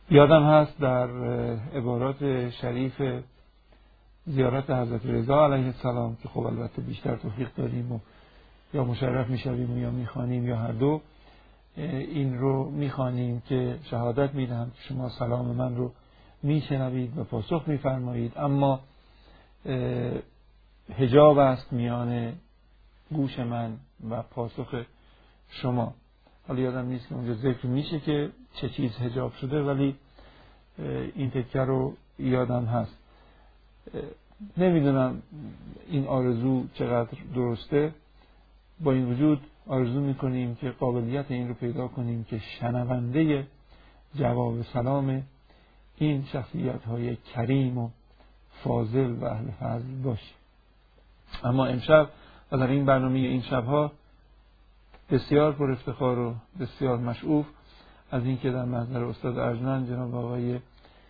یادم هست در عبارات شریف زیارت حضرت رضا علیه السلام که خب البته بیشتر توفیق داریم و یا مشرف میشویم و یا میخوانیم یا هر دو این رو میخوانیم که شهادت میدهم که شما سلام من رو میشنوید و پاسخ میفرمایید، اما حجاب است میان گوش من و پاسخ شما. حالا یادم نیست که اونجا ذکر میشه که چه چیز حجاب شده، ولی این تکه رو یادم هست. نمیدونم این آرزو چقدر درسته، با این وجود آرزو میکنیم که قابلیت این رو پیدا کنیم که شنونده جواب سلام این شخصیت های کریم و فاضل و اهل فضل باشیم. اما امشب و در این برنامه این شبها بسیار پر افتخار و بسیار مشعوف از این که در محضر استاد ارجمند جناب آقای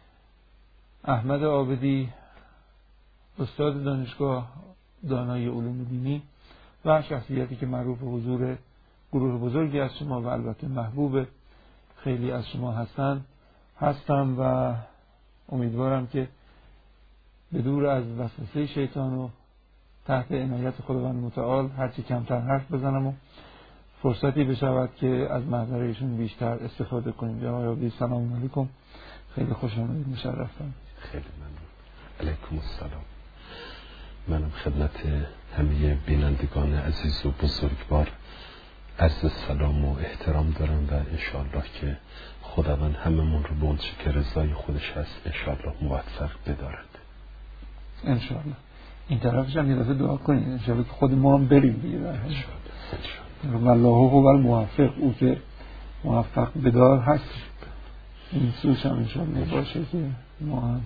احمد عابدی، استاد دانشگاه دانای علوم دینی و شخصیتی که معروف به حضور گروه بزرگی از شما و البته محبوب خیلی از شما هستم و امیدوارم که به دور از وسوسه شیطان و تحت عنایت خداوند متعال هرچی کمتر حرف بزنم و فرصتی بشود که از محضر ایشون بیشتر استفاده کنیم. جناب آقای سلام علیکم، خیلی خوش آمدید، مشرفتم. خیلی ممنون. علیکم السلام. منم خدمت همه بینندگان عزیز و بزرگوار عرض سلام و احترام دارم و انشاءالله که خداوند هممون رو به اونچه که رضای خودش هست انشاءالله موفق بدارد. انشاءالله. این طرفش هم یه دفعه دعا کنید انشاءالله که خود ما هم بریم دیگه. انشاءالله. الله هو الموفق، او که موفق بدار هست. این سوش هم انشاءالله باشه که ما هم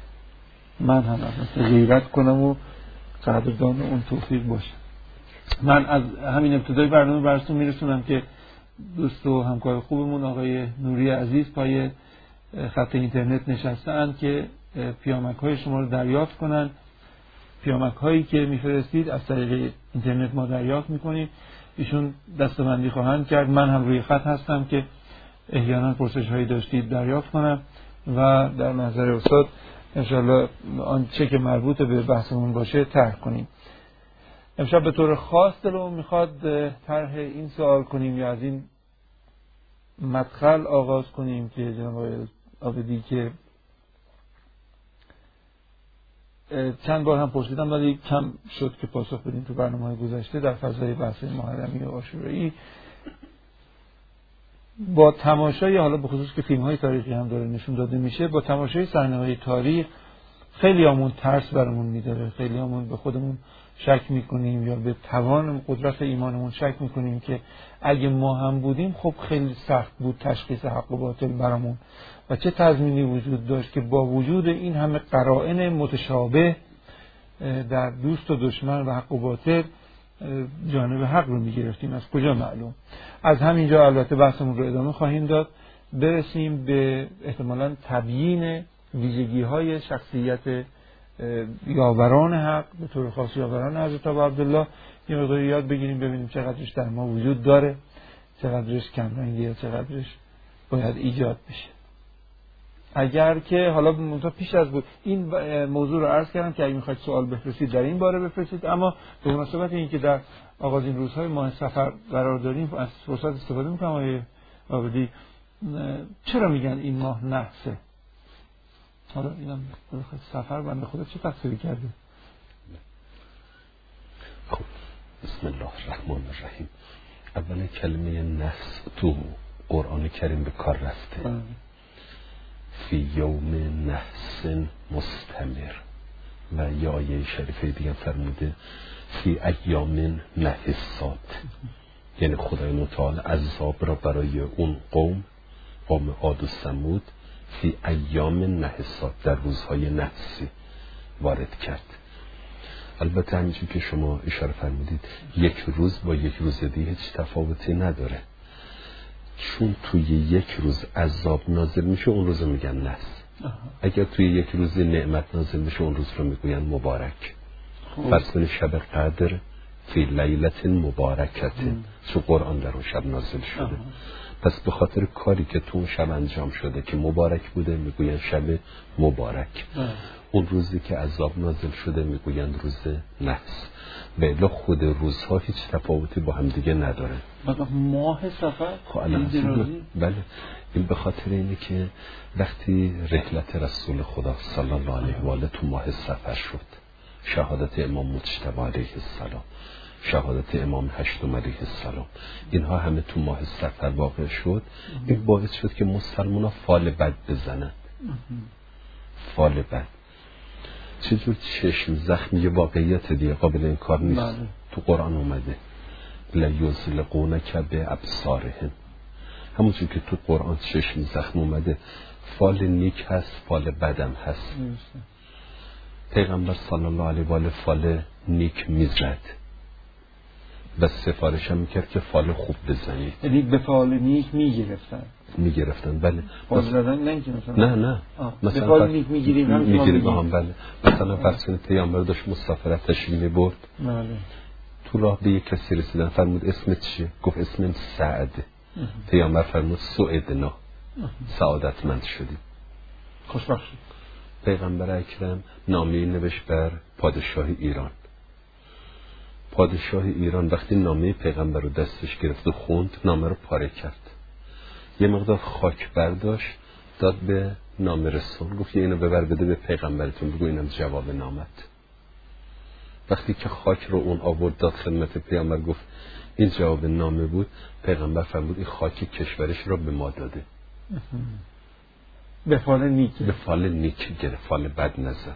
من هم غیرت کنم و قدردان اون توفیق باشه. من از همین ابتدای برنامه براتون میرسونم که دوست و همکار خوبمون آقای نوری عزیز پای خط اینترنت نشستن که پیامک های شما رو دریافت کنن. پیامک هایی که میفرستید از طریق اینترنت ما دریافت میکنیم، ایشون دستبندی خواهند کرد. من هم روی خط هستم که احیانا پرسش هایی داشتید دریافت کنم و در نظر استاد انشاءالله آنچه که مربوط به بحثمون باشه طرح کنیم. امشب به طور خاص دلم میخواد طرح این سوال کنیم یا از این مدخل آغاز کنیم که جناب عابدی که چند بار هم پرسیدم ولی کم شد که پاسخ بدیم تو برنامه‌های گذشته در فضای بحث محرمی و عاشورایی، با تماشای حالا به خصوص که فیلم‌های تاریخی هم داره نشون داده میشه، با تماشای صحنه‌های تاریخ خیلی همون ترس برامون میداره، خیلی همون به خودمون شک میکنیم یا به توان قدرت ایمانمون شک میکنیم که اگه ما هم بودیم خب خیلی سخت بود تشخیص حق و باطل برامون و چه تضمینی وجود داشت که با وجود این همه قرائن متشابه در دوست و دشمن و حق و باطل جانب حق رو میگرفتیم. از کجا معلوم؟ از همینجا البته بحثمون رو ادامه خواهیم داد، برسیم به احتمالاً تبیین ویژگی های شخصیت یاوران حق، به طور خاص یاوران حضرت عبدالله، یه مقدار یاد بگیریم ببینیم چقدرش در ما وجود داره، چقدرش کمرنگیه، چقدرش باید ایجاد بشه. اگر که حالا منتها پیش از بود این موضوع رو عرض کردم که اگه میخواید سوال بفرستید در این باره بفرستید، اما به مناسبت این که در آغازین روزهای ماه سفر قرار داریم از فرصت استفاده میکنم. آقای عابدی چرا میگن این ماه نحسه؟ حالا اینم سفر بنده خدا چه تفسیری کرده؟ خب بسم الله الرحمن الرحیم. اول کلمه نحس تو قرآن کریم به کار رفته فی یوم نحس مستمر و یا آیه شریفه دیگه فرموده فی ایام نحسات، یعنی خدای متعال عذاب را برای اون قوم عاد و ثمود فی ایام نحسات در روزهای نحسی وارد کرد. البته همینجور که شما اشاره فرمودید یک روز با یک روز دیگه هیچ تفاوتی نداره، چون توی یک روز عذاب نازل میشه اون روز میگن نحس، اگر توی یک روز نعمت نازل میشه اون روز رو میگوین مبارک. فرض کنید شب قدر فی لیلت مبارکت، چون قرآن در اون شب نازل شده. پس به خاطر کاری که تو اون شب انجام شده که مبارک بوده میگوین شب مبارک. اون روزی که عذاب نازل شده میگوین روز نحس. بله خود روزها هیچ تفاوتی با هم دیگه نداره. ماه سفر بله این به خاطر اینه که وقتی رحلت رسول خدا صلی الله علیه و آله تو ماه سفر شد، شهادت امام مجتبی علیه السلام، شهادت امام هشتم علیه السلام، اینها همه تو ماه سفر واقع شد. این باعث شد که مسلمان‌ها فال بد بزنن. فال بد چجور چشم زخم یه واقعیت دیگه قابل انکار نیست. تو قرآن اومده لیزلقونک بابصارهم، همونجور که تو قرآن چشم زخم اومده فال نیک هست فال بدم هست. پیغمبر صلی الله علیه و آله فال نیک میزد و سفارش هم میکرد که فال خوب بزنید. یعنی به فال نیک میگرفتن. بله نه مثلا فال نیک میگیریم. بله مثلا فرض کنید پیامبر داشت مسافرت تشریف میبرد، تو راه به یک کسی رسیدن، فرمود اسمت چیه؟ گفت اسمم سعد. پیامبر فرمود سعدنا، سعادتمند شدی، خوشبخت شد. پیغمبر اکرم نامه‌ای نوشت بر پادشاه ایران. پادشاه ایران وقتی نامه پیغمبر رو دستش گرفت و خوند، نامه رو پاره کرد، یه مقدار خاک برداشت داد به نامه رسول، گفت اینو ببر بده به پیغمبرتون، بگو اینم جواب نامت. وقتی که خاک رو اون آورد داد خدمت پیغمبر، گفت این جواب نامه بود. پیغمبر فرمود این خاک کشورش رو به ما داده. به فال نیک گرفت، فال بد نزد.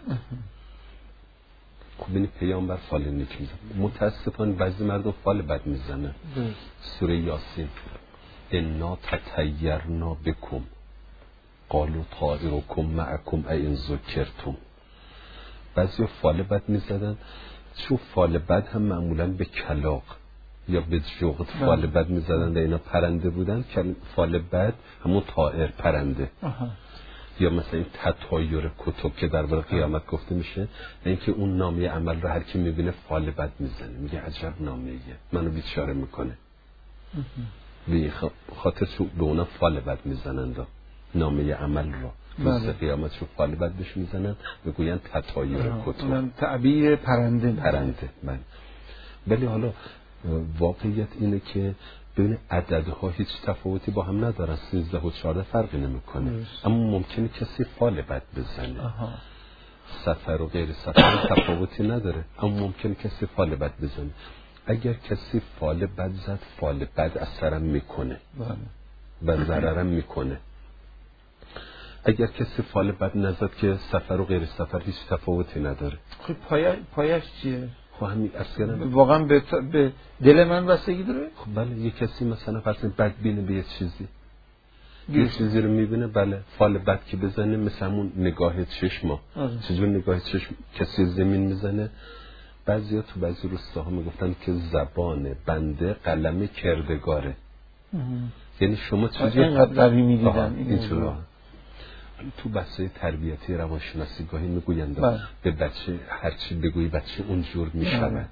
خب این پیامبر فال نیک میزن. متاسفانه بعضی مردم فال بد میزنن. سوره یاسین انا تطیرنا بکم قالوا طائرکم معکم این ذکرتم. بعضی فال بد میزدن، چون فال بد هم معمولا به کلاغ یا به جغد فال بد میزدن و اینا پرنده بودن. فال بد همون طائر پرنده. یا مثلا این تطایر کتب که در باره قیامت گفته میشه، اینکه اون نامه عمل رو هر کی میبینه فال بد میزنه، میگه عجب نامه‌ایه منو بیچاره میکنه. به خاطر به اونا فال بد میزنن نامه عمل رو روز قیامت رو فال بد بهش میزنن، میگوین تطایر کتب، تعبیر پرنده. ولی حالا واقعیت اینه که بین عددها هیچ تفاوتی با هم ندارن، 13 و 14 فرقی نمیکنه. اما ممکنه کسی فال بد بزنه. سفر و غیر سفر تفاوتی نداره، اما ممکنه کسی فال بد بزنه. اگر کسی فال بد زد، فال بد اثرم میکنه و ضررم میکنه. اگر کسی فال بد نزد که سفر و غیر سفر هیچ تفاوتی نداره. خب پایش چیه؟ همین واقعا به دل من بستگی داره. خب بله، یک کسی مثلا فرض بدبینه به یه چیزی رو میبینه، بله فال بد که بزنه، مثل همون نگاه چشم. چجور نگاه چشم کسی زمین میزنه؟ بعضیا تو بعضی روستاها میگفتن که زبان بنده قلم کردگاره. یعنی شما چجور قوی میدیدن اینطور. تو بحث‌های تربیتی روانشناسی گاهی میگویند به بچه هرچی بگویی بچه اونجور میشود.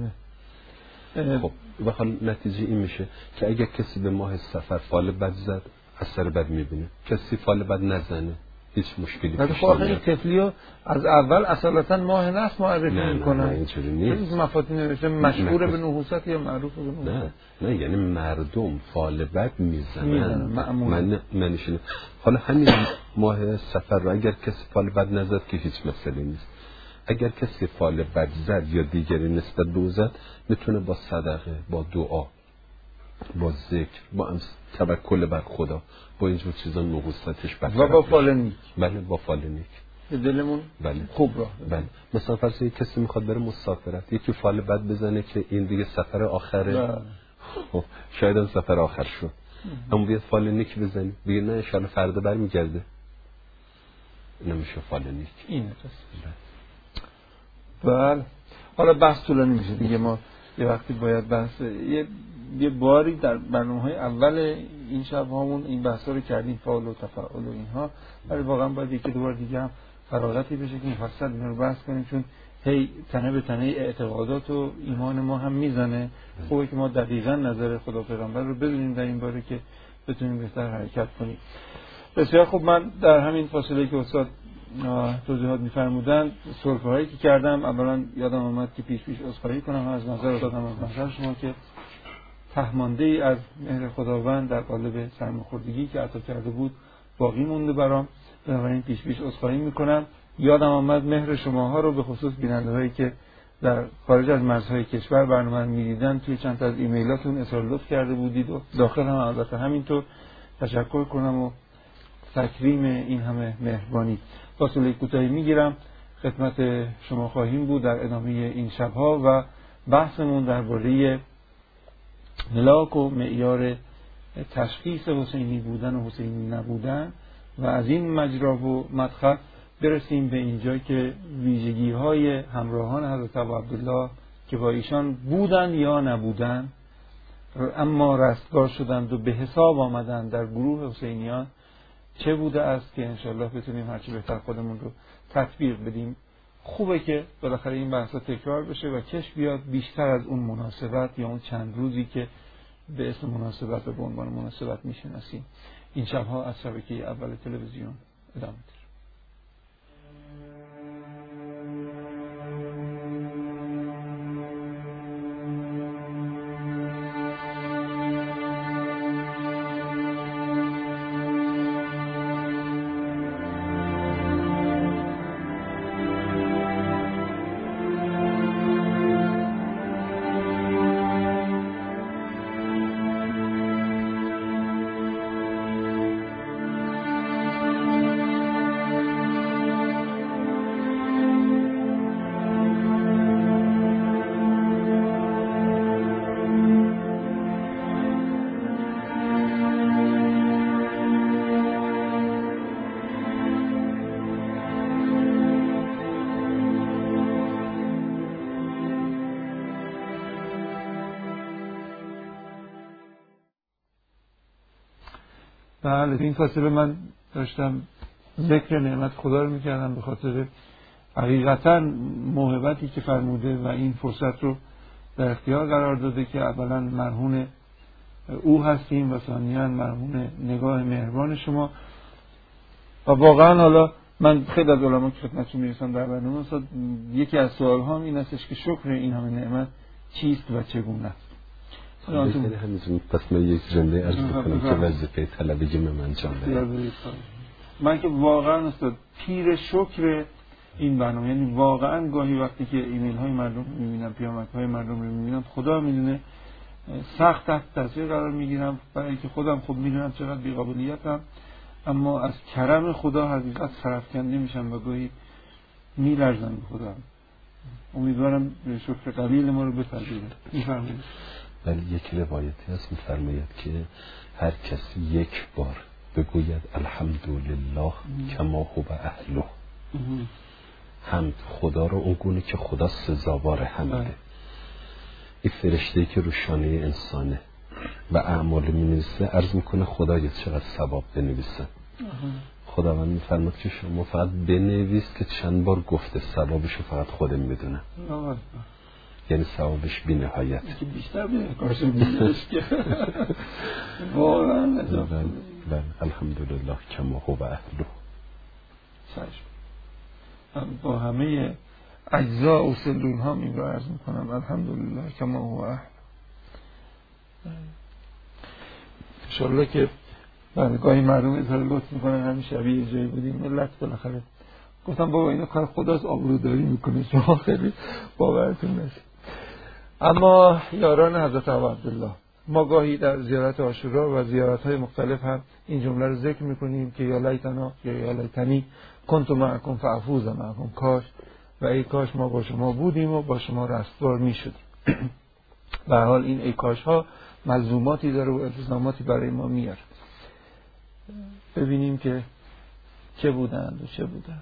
خب و حال نتیجه این میشه که اگر کسی به ماه سفر فال بد زد، اثر بد میبینه. کسی فال بد نزنه، هیچ مشکلی پیش نمیاد. خب این طفلیو از اول اصالتا ماه نحس معرفی میکنن. نه اینجوری نیست. مفاتین نوشته مشهور به نحوست یا معروف به نحوست. نه یعنی مردم فال بد میزنن. من نمیشه. حالا همین ماه سفر رو اگر کسی فال بد نزد که هیچ مسئله نیست. اگر کسی فال بد زد یا دیگری نسبت به او زد، میتونه با صدقه، با دعا، با ذکر، با توکل بر خدا، با اینجور چیزا نحوستش برطرف و با فال نیک. بله با فال نیک دلمون خوب راه. بله مثلا فرض کنید کسی میخواد بره مسافرت، یکی فال بد بزنه که این دیگه سفر آخره. خب شاید هم سفر آخر شد، اما بیاد فال نیک بزنی، بگه نه ان شاء الله فردا برمیگرده، نمیشه فال نیک. اینه بله. حالا بحث طولانی میشه دیگه، ما یه وقتی باید بحث یه باری در برنامه‌های اول این شب هامون این بحثا رو کردیم، فعال و تفاعل و اینها، ولی واقعا باید یکی دو بار دیگه هم فراغتی بشه که مفصل اینا رو بحث کنیم، چون هی تنه به تنه اعتقادات و ایمان ما هم میزنه. خوبه که ما دقیقاً نظر خدا پیغمبر رو بدونیم در این باره که بتونیم بهتر حرکت کنیم. بسیار خوب. من در همین فاصله که استاد توضیحات می‌فرمودند سرفه‌هایی که کردم، اولا یادم آمد که پیش عذرخواهی کنم از نظر استادم، از نظر شما که تهمانده‌ای از مهر خداوند در قالب سرماخوردگی که عطا کرده بود باقی مونده برام، بنابراین پیش عذرخواهی میکنم. یادم آمد مهر شماها رو به خصوص بیننده‌هایی که در خارج از مرزهای کشور برنامه می‌دیدن توی چند تا از ایمیلاتون اظهار لطف کرده بودید و داخل هم البته همینطور تشکر کنم و تکریم این همه مهربانی. فاصله کوتاهی میگیرم، خدمت شما خواهیم بود در ادامه این شب‌ها و بحثمون درباره ملاک و معیار تشخیص حسینی بودن و حسینی نبودن و از این مجرا و مدخل برسیم به اینجا که ویژگی‌های همراهان حضرت عبدالله که با ایشان بودن یا نبودن اما رستگار شدند و به حساب آمدند در گروه حسینیان چه بوده است که انشاءالله بتونیم هرچی بهتر خودمون رو تطبیق بدیم. خوبه که بالاخره این بحثا تکرار بشه و کش بیاد بیشتر از اون مناسبت یا اون چند روزی که به اسم مناسبت و به عنوان مناسبت میشناسیم. این شبها از شبکه اول تلویزیون ادامه داره. بله، این فاصله من داشتم ذکر نعمت خدا رو میکردم به خاطر حقیقتا موهبتی که فرموده و این فرصت رو در اختیار قرار داده که اولا مرهون او هستیم و ثانیاً مرهون نگاه مهربان شما. و واقعا حالا من خیلی از علما که خدمتتون میرسم در برنامه استاد، یکی از سوال هام این استش که شکر این همه نعمت چیست و چگونه است؟ پس من یک جمله عرض بکنم که وظیفه طلبگی من انجام بدم. من که واقعا استاد پیر شکر این برنامه، یعنی واقعا گاهی وقتی که ایمیل های مردم رو میبینم، پیامک های مردم رو میبینم، خدا میدونه سخت تحت تاثیر قرار میگیرم، برای اینکه خودم خب میدونم چقدر بی‌قابلیتم، اما از کرم خدا حقیقت سرافکنده میشم و گاهی میلرزم به خدا. امیدوارم شکر قلیل ما رو بپذیره. میفرمایید. ولی یک روایتی هست میفرماید که هر کسی یک بار بگوید الحمدلله کما هو اهله، حمد خدا رو اونگونه که خدا سزاوار حمده. این فرشته‌ای که رو شانه انسانه و اعمال می‌نویسه عرض میکنه خدایا چقدر ثواب بنویسه. خداوند میفرماد که شما فقط بنویس که چند بار گفته، ثوابشو فقط خودم میدونه. یعنی ثوابش بی نهایت. که بیشتر بیه کارشون بیشترش که واقعا الحمدلله کما هو اهله. با همه اجزا و سلول ها این رو عرض میکنم الحمدلله کما هو اهله. انشالله که گاهی مردم اظهار لطف میکنن همین شبیه جایی بودیم ملت بالاخره گفتم بابا اینا کار خداست، آبروداری میکنه، شما خیلی باورتون نشه. اما یاران حضرت عبدالله، ما گاهی در زیارت عاشورا و زیارت‌های مختلف هم این جمله رو ذکر میکنیم که یا لیتنا یا لیتنی کنت معکم فافوز معکم، کاش و ای کاش ما با شما بودیم و با شما رستگار میشدیم. به هر حال این ای کاش ها ملزوماتی داره و التزاماتی برای ما میاره. ببینیم که چه بودند و چه بودند.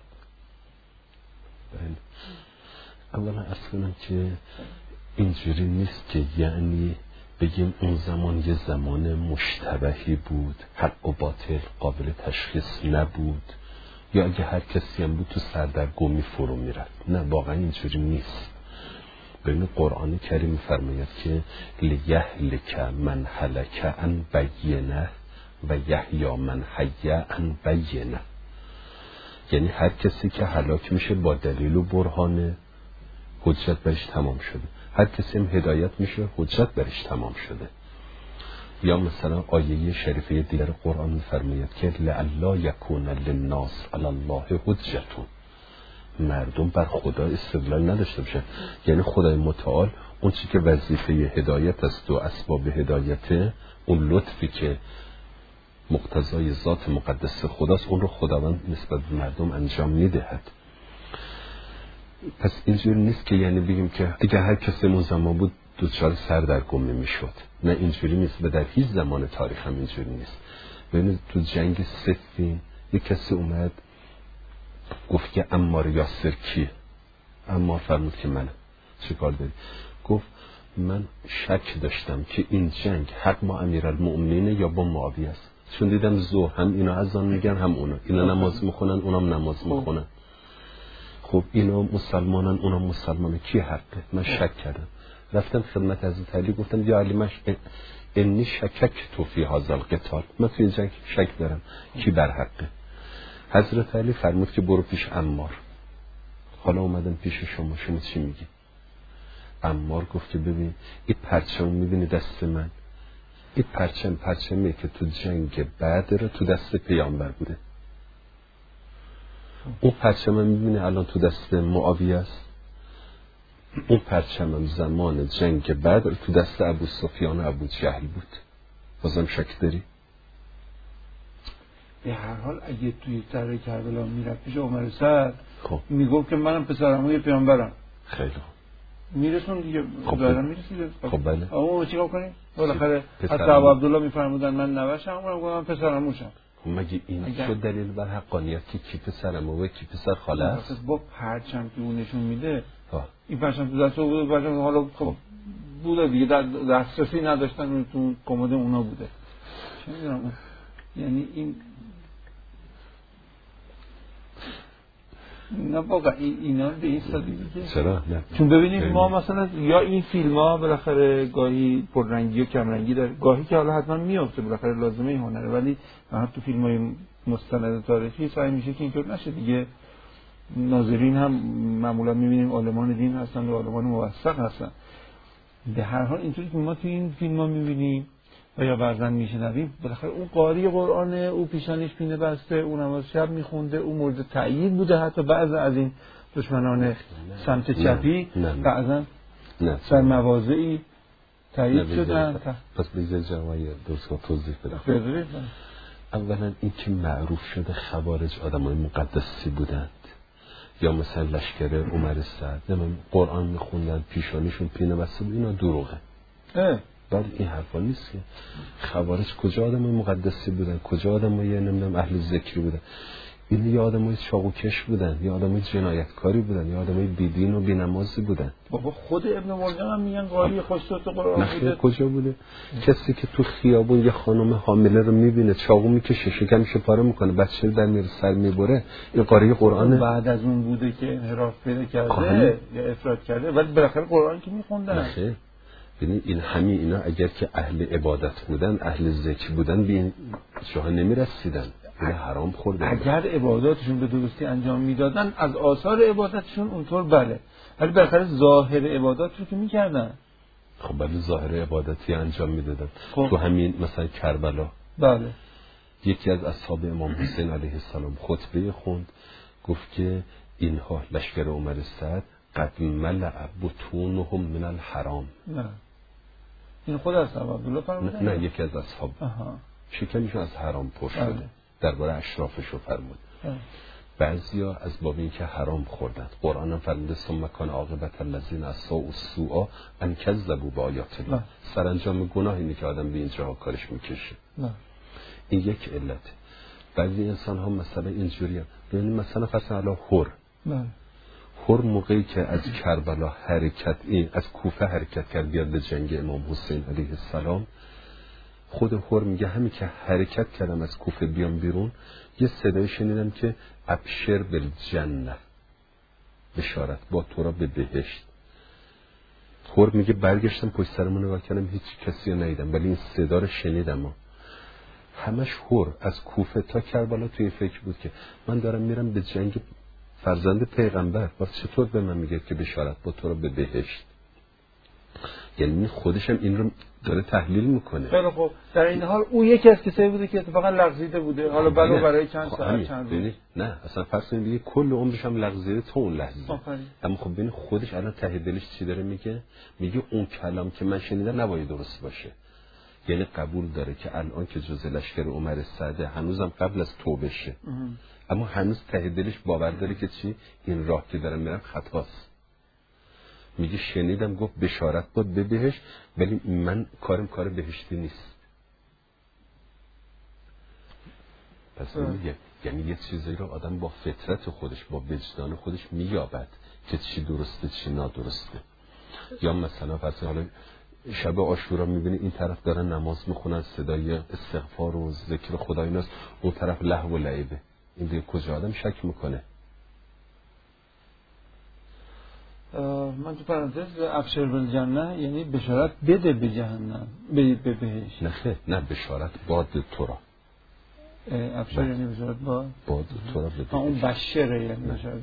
اولا اصلا که اینجوری نیست که یعنی بگیم اون زمان یه زمان مشتبهی بود، حق و باطل قابل تشخیص نبود، یا اگه هر کسی هم بود تو سردرگمی فرو میرفت. نه، واقعا اینجوری نیست. ببین قرآن کریم فرماید که لیهلک من هلک عن بینه و یحیی من حی عن بینه. یعنی هر کسی که هلاک میشه با دلیل و برهانه، حجت برش تمام شده. هر کسی هم هدایت میشه، حجت برش تمام شده. یا مثلا آیه شریفه دیگر قرآن میفرماید که لئلا یکون للناس علی الله حجة، مردم بر خدا استدلال نداشته باشه. یعنی خدای متعال اون چی که وظیفه هدایت است و اسباب هدایت، اون لطفی که مقتضای ذات مقدس خداست، اون رو خداوند نسبت به مردم انجام میدهد. پس اینجوری نیست که یعنی بگیم که اگر هر کسی اون زمان بود دوچار سردرگمی میشد. نه، اینجوری نیست و در هیچ زمان تاریخ هم اینجوری نیست. ببینید تو جنگ صفین یک کسی اومد گفت که عمار یاسر کیه؟ عمار فرمود که منم. چه کار داری؟ گفت من شک داشتم که این جنگ حق ما امیرالمؤمنین یا با معاویه است، چون دیدم ظهر هم اینا اذان میگن هم اینا نماز میخونن اونام نماز میخونن. خب اینا مسلمانن اونام مسلمانن، کی حقه؟ من شک کردم، رفتم خدمت حضرت علی گفتم یا علی انی شکک تو فی هذا القتال، من تو این جنگ شک دارم، کی بر حقه؟ حضرت علی فرمود که برو پیش عمار. حالا اومدم پیش شما چی میگی؟ عمار گفت که ببین این پرچم میبینی دست من، این پرچمی که تو جنگ بدر تو دست پیامبر بوده. اون پرچم میبینی الان تو دست معاویه است. اون پرچم زمان جنگ بدر تو دست ابو سفیان و ابو جهل بود. بازم شک داری؟ به هر حال اگه توی سر کربلا میرفت پیش عمر سعد، خب میگفت که منم پسرعموی پیامبرم. خیلی خوب، میرسون دیگه. خب دارم میرسید. خب بله. اما چیکار کنیم؟ بالاخره حتی ابو عبدالله میفرمودن من نوشم، اونم گفتم پسرعموشم. مگه این شد دلیل بر حقانیت که کی پسرعمو و کی پسر خاله است؟ با پرچم که اون نشون میده این پرچم تو دست بود، پرچم حالا خب بوده دیگه، دسترسی نداشتن، اون تو کمد اونا بوده. چه میدونم، یعنی این نه واقعا اینا به این سادگی که چرا نه؟ چون ببینید ما مثلا یا این فیلم ها بالاخره گاهی پررنگی و کمرنگی داره، گاهی که حالا حتما میافته بالاخره لازمه هنره، ولی تو فیلم های مستند تاریخی سعی میشه که اینطور نشه دیگه. ناظرین هم معمولا میبینیم عالمان دین هستن و عالمان موثق هستن. به هر حال اینطوری که ما تو این فیلم ها میبینیم و یا بعضن میشنویم، بالاخره اون قاری قرآن، او پیشانیش پینه بسته، اون نماز شب میخونده، اون مورد تأیید بوده. حتی بعض از این دشمنان سمت چپی بعضن سر مواضعی تأیید شدن. پس بگذار جمعی درست توضیح بدم. اولا این که معروف شده خوارج آدمای مقدسی بودند، یا مثلا لشکر عمر سعد قرآن میخوندن پیشانیشون پینه بسته بود، اینا دروغه. بعد این حرفا نیست که خوارج کجا آدمای مقدسی بودن، کجا آدمای نمیدونم اهل ذکری بودن. این یا آدمای چاقوکش بودن، یا آدمای جنایتکاری بودن، یا آدمای بیدین و بی‌نمازی بودن. بابا خود ابن ملجم هم میگن قاری خوش‌صوت قرآن بوده. کجا بوده؟ کسی که تو خیابون یه خانم حامله رو میبینه چاقو میکشه، شکمشو پاره میکنه، بچه در میره سر میبره، این قاری قرآنه. بعد از اون بوده که انحراف پیدا کرده یا افراط کرده، ولی بالاخره قرآن که میخوندن. ببین این همین اینا اگر که اهل عبادت بودن، اهل ذکر بودن، به این جاها نمیرسیدن، اینا حرام خوردن. اگر عباداتشون به درستی انجام میدادن، از آثار عبادتشون اونطور بله، ولی بالاخره ظاهر عبادات رو که میکردن. خب ولی ظاهر عبادتی انجام میدادن. تو همین مثلا کربلا بله یکی از اصحاب امام حسین علیه السلام خطبه خوند، گفت که اینها لشکر عمر سعد قد ملع بطونهم من الحرام. نه این خود از عبدالله فرمودن؟ نه یکی از اصحاب شکمشون از حرام پر شده. درباره اشرافشو فرمود. بعضیا از باب این که حرام خوردن. قرآن هم فرموده ثم کان عاقبت الذین اساءوا السوء ان کذبوا بآیاتنا. سرانجام گناه اینه که آدم به اینجا کارش میکشه. این یک علت. بعضی انسان ها مثلا اینجوری هم ببینید، مثلا فرض علی هر موقعی که از کربلا حرکت از کوفه حرکت کرد بیاد به جنگ امام حسین علیه السلام، خود هر میگه همین که حرکت کردم از کوفه بیام بیرون، یه صدای شنیدم که ابشر بالجنه، بشارت با تو را به بهشت. هر میگه برگشتم پشت سرمو نگاه کردم، هیچ کسی رو ندیدم، ولی این صدا رو شنیدم. همش هر از کوفه تا کربلا توی فکر بود که من دارم میرم به جنگ فرزند پیغمبر، واسه چطور به من میگه که بشارت با تو رو به بهشت؟ یعنی خودش هم این رو داره تحلیل میکنه. خیلی خوب. در این حال او یکی از کسایی بوده که اتفاقا لغزیده بوده، حالا برای چند ساعت چند روز. نه اصلا فرض کنید دیگه کل عمرش هم لغزیده تا اون لحظه. اما خب ببین خودش الان ته دلش چی داره میگه؟ میگه اون کلام که من شنیدم نباید درست باشه. یعنی قبول داره که الان که جزء لشکر عمر سعده هنوزم قبل از توبه شه، اما هنوز ته دلش باور داره که چی؟ این راه که دارم میرم خطاست. میگه شنیدم گفت بشارت باد به بهشت، ولی من کارم کار بهشتی نیست. پس میگه یعنی یه چیزی رو آدم با فطرت خودش، با وجدان خودش مییابد که چی درسته چی نادرسته. یا مثلا فرض حالا شب عاشورا میبینی این طرف دارن نماز میخونن، صدای استغفار و ذکر خدا ایناست، اون طرف لهو و لعبه. این دیگه کجا آدم شک میکنه؟ من تو پرانتز ابشر بالجنه یعنی بشارت بده به جهنم، به بهشت. نه بشارت باد تو را. ابشر یعنی بشارت باد تو را به اون بشره یعنی بشارت.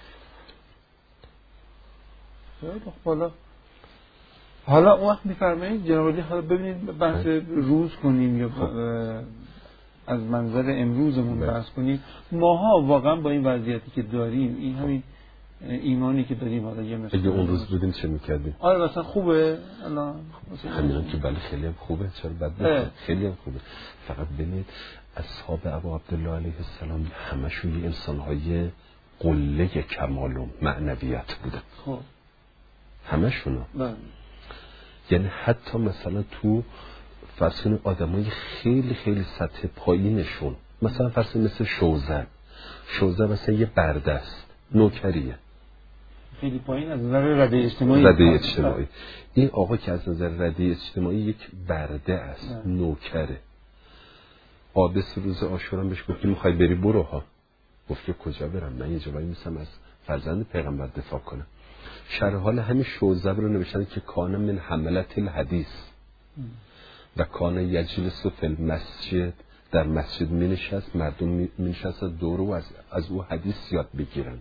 حالا اون وقت میفرمایید جناب علی، حالا ببینید بحث روز کنیم یا از منظر امروزمون بحث کنیم. ماها واقعا با این وضعیتی که داریم، این همین ایمانی که داریم، حالا یه مثلا اگه اون روز بودیم چه میکردیم؟ آره مثلا خوبه الان همین که بله خیلی هم خوبه، چرا بد نیست؟ خیلی هم خوبه. فقط ببینید اصحاب ابا عبدالله علیه السلام همشون یه انسان‌های قله کمال و معنویت بودن. خب همشون. یعنی حتی مثلا تو فرسون آدمای خیلی خیلی سطح پایینشون، مثلا فرسون مثل شوزر مثلا یه برده است، نوکریه خیلی پایین از نظر رده اجتماعی. این آقا که از نظر رده اجتماعی یک برده است، نوکره. عابس روز عاشورا بهش گفت میخوای بری برو ها. گفت که کجا برم؟ من یه جایی میسم از فرزند پیغمبر دفاع کنم. شرح حال همین شوزر رو نوشتن که کان من حملت الحدیث و کان یجلس فی المسجد، در مسجد می نشست، مردم می نشست دور و از او حدیث یاد بگیرند.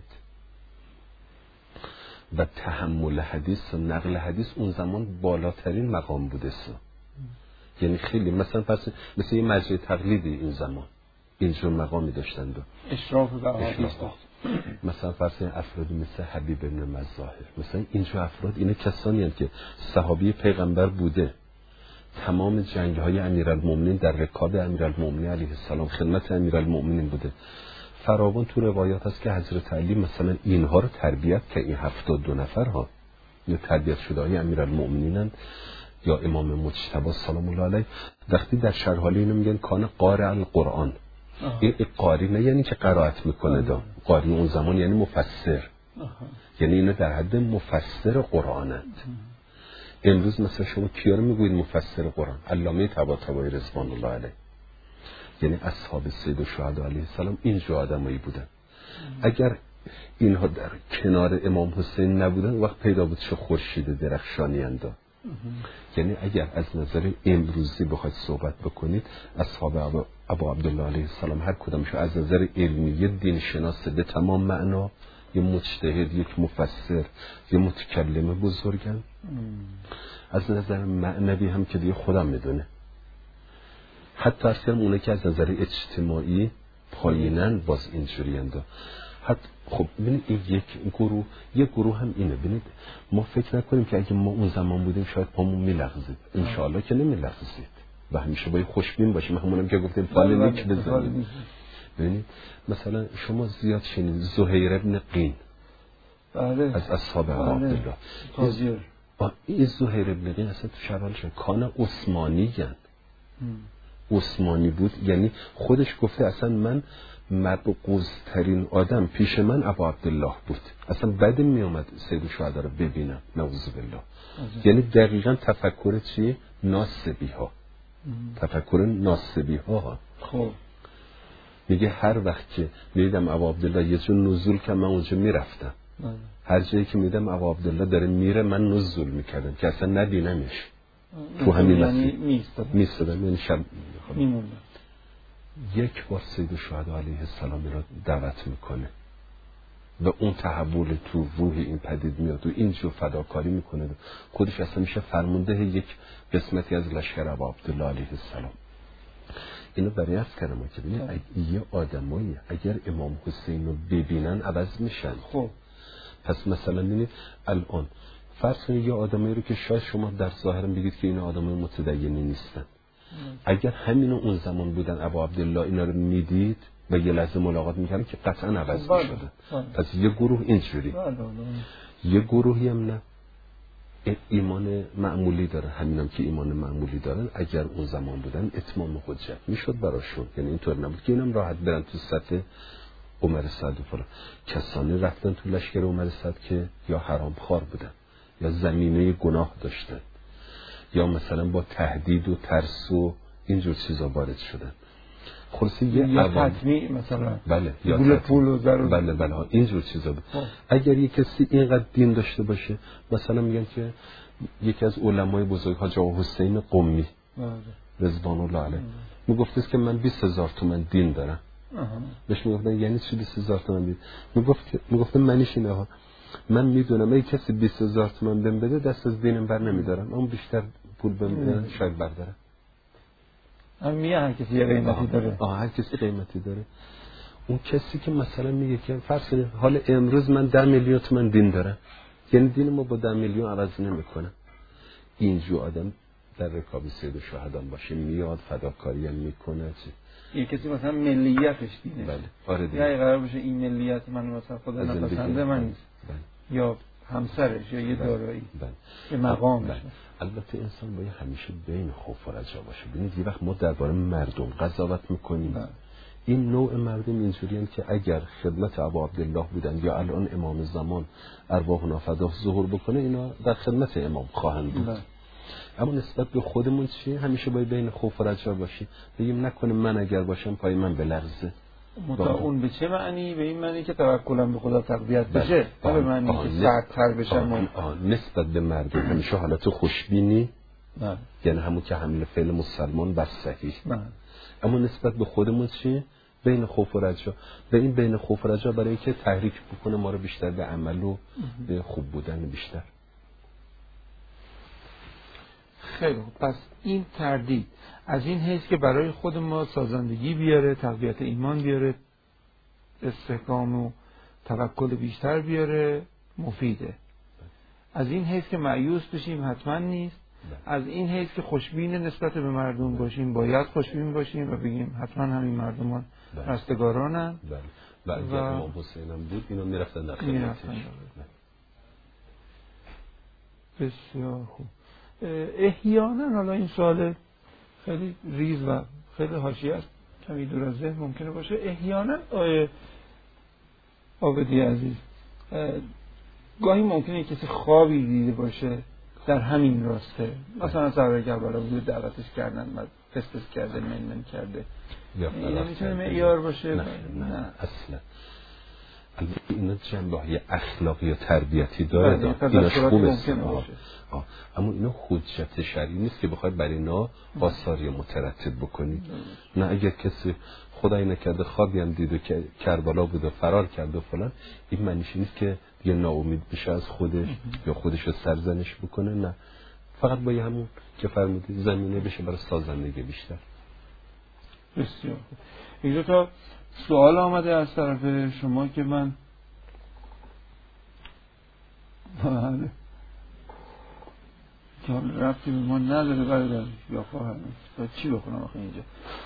و تحمل حدیث و نقل حدیث اون زمان بالاترین مقام بوده. یعنی خیلی مثلا مثل یه مجرای تقلیدی این زمان اینجور مقامی داشتند. اشراف و حدیث. مثلا فرض افراد مثل حبیب بن مظاهر، مثلا اینجور افراد اینا کسانی هستند که صحابی پیغمبر بوده، تمام جنگ‌های امیرالمومنین در رکاب امیرالمومنین علیه السلام خدمت امیرالمومنین بوده. فراوان تو روایات هست که حضرت علی مثلا اینها رو تربیت که این 72 نفر ها یا تربیت شده های امیرالمومنینن یا امام مجتبی سلام الله علیه. وقتی در شرح حال اینو میگن کان قارئ القرآن، این قاری نه یعنی که قرائت میکنه، قاری اون زمان یعنی مفسر، یعنی اینا در حد مفسر قرآنند. امروز مثلا شما کیا رو میگوید مفسر قرآن؟ علامه طباطبایی رضوان الله علیه. یعنی اصحاب سید الشهدا علیه السلام اینجور آدمایی بودن. اگر اینها در کنار امام حسین نبودن وقت پیدا بود چه خورشید درخشانی اندا. یعنی اگر از نظر امروزی بخواید صحبت بکنید، اصحاب ابا عبدالله علیه السلام هر کدامشو از نظر علمی یه دین شناس به تمام معنا، یه مجتهد، یک مفسر، یه متکلم بزرگن. از نظر معنوی هم که دیگه خودم میدونه. حتی اصلا اونه که از نظر اجتماعی پایینن باز اینجوری انده. حتی خب ببینید این یک گروه هم اینه. ببینید ما فکر نکنیم که اگه ما اون زمان بودیم شاید پامون میلغزید. انشاءالله که نمیلغزید و همیشه باید خوشبین باشیم. همونم که گفتیم فال نیک بزنید. ببینید مثلا شما زیاد شنید زهیر ابن قین از اصحاب عبدالله. این زهیر ابن قین اصلا تو شرحالشون کان عثمانی بود. یعنی خودش گفته اصلا من مبغوض‌ترین آدم پیش من ابا عبدالله بود، اصلا بدم می اومد سید الشهدا رو ببینم، نعوذ بالله. یعنی دقیقاً تفکر چیه؟ ناسبی ها. تفکر ناسبی ها. خب میگه هر وقت که میدم ابا عبدالله یه جور نزول که من اونجا میرفتم، هر جایی که میدم ابا عبدالله داره میره من نزول میکردم که اصلا نبینمش. تو همین مسیر میستدم، یعنی شب میموندم. یک بار سید الشهدا علیه السلام را دعوت میکنه و اون تحول تو روح این پدید میاد و اینجور فداکاری میکنه، خودش اصلا میشه فرمانده یک قسمتی از لشکر ابا عبدالله علیه السلام. اینو برای عرض کردم که ببینید یه آدمایی اگر امام حسین رو ببینن عوض میشن. خب پس مثلا ببینید الان فرض کنید یه آدمایی رو که شاید شما در ظاهر بگید که این آدمای متدینی نیستن، اگر همینو اون زمان بودن ابا عبدالله اینا رو میدید و یه لحظه ملاقات میکردن که قطعا عوض میشدن. پس یه گروه اینجوری، یه گروهی هم نه ایمان معمولی داره، همینم که ایمان معمولی دارن اگر اون زمان بودن اتمام حجت میشد براشون. یعنی اینطور نبود که اینم راحت برن تو سطح عمر سعد و فلان. کسانی رفتن تو لشکر عمر سعد که یا حرام خار بودن یا زمینه گناه داشتن یا مثلا با تهدید و ترس و اینجور چیزا وارد شدن. خلاصه یا تطمیع مثلا، بله، یا گول پول و زر، بله اینجور چیزا بود. اگر یک کسی اینقدر دین داشته باشه، مثلا میگن که یکی از علمای بزرگ حاج آقا حسین قمی رضوان الله علیه میگفتش که من 20,000 تومان دین دارم. بهش میگفتن یعنی چی 20,000 تومان دین؟ میگفتم معنیش اینه ها، من میدونم اگه کسی 20,000 تومان بهم بده دست از دینم بر نمیدارم، اون بیشتر پول بهم شاید بردارم. میگه هر کسی یه قیمتی داره. هر کسی قیمتی داره. اون کسی که مثلا میگه که فرض کنید حال امروز من 10 میلیون تومان دین دارم، یعنی دین ما با 10 میلیون عوض نمیکنه. اینجور آدم در رکاب سید الشهدا باشه، میاد فداکاری هم میکنه. یه کسی مثلا ملیتش دینه. بله. آره دیگه. یا قرار باشه این ملیت من مثلا خدا نپسنده من نیست. بله. یا همسرش یا یه دارایی. بله. یه مقامش. بله. البته انسان باید همیشه بین خوف و رجا باشه. ببینید یه وقت ما درباره مردم قضاوت میکنیم. بله. این نوع مردم اینجوریان که اگر خدمت ابا عبدالله بودن یا الان امام زمان ارواحنا فداه ظهور بکنه، اینا در خدمت امام خواهند بود. بله. اما نسبت به خودمون چیه؟ همیشه باید بین خوف و رجا باشیم. بگیم نکنه من اگر باشم پای من بلرزه. اون به چه معنی؟ به این معنی که توکلم به خدا تقویت بشه، نه به معنی که سردتر بشم. نسبت به مردم همیشه حالت خوشبینی، یعنی همون که حمل فعل مسلمان بر صحیح. اما نسبت به خودمون چیه؟ بین خوف و رجا. به این بین خوف و رجا برای اینکه تحریک بکنه ما رو بیشتر به عمل و به خوب بودن بیشتر. خیلی خوب. پس این تردید از این حیث که برای خود ما سازندگی بیاره، تقویت ایمان بیاره، استحکام و توکل بیشتر بیاره، مفیده. از این حیث که مایوس بشیم حتما نیست. از این حیث که خوشبین نسبت به مردم باشیم، باید خوشبین باشیم و بگیم حتما همین مردمان رستگارانن. بله. و امام حسین هم بود، اینا میرفتن در خدمتش. بسیار خوب. احیانا حالا این سوال خیلی ریز و خیلی حاشیه است، کمی دور از ذهن ممکنه باشه. احیانا عابدی عزیز گاهی ممکنه کسی خوابی دیده باشه در همین راسته، مثلا سوار کربلا بود، دعوتش کردن و فستش کرده، منمن کرده، اینا میتونه معیار باشه؟ نه اصلا. البته اینا جنبه‌های اخلاقی و تربیتی داره، ایناش خوب است. اما اینا حجت شرعی نیست که بخوای برای اینا آثاری مترتب بکنی. نه اگر کسی خدای نکرده خوابی هم دید و که کربلا بود و فرار کرد و فلان، این معنیش نیست که دیگه ناامید بشه از خودش یا خودش رو سرزنش بکنه. نه، فقط با همون که فرمودی زمینه بشه برای سازندگی بیشتر. بسیار خوب. اینجا تا سوال آمده از طرف شما که من که ربطی به ما نداره برادر یا خواهر، چی بخونم آخه اینجا؟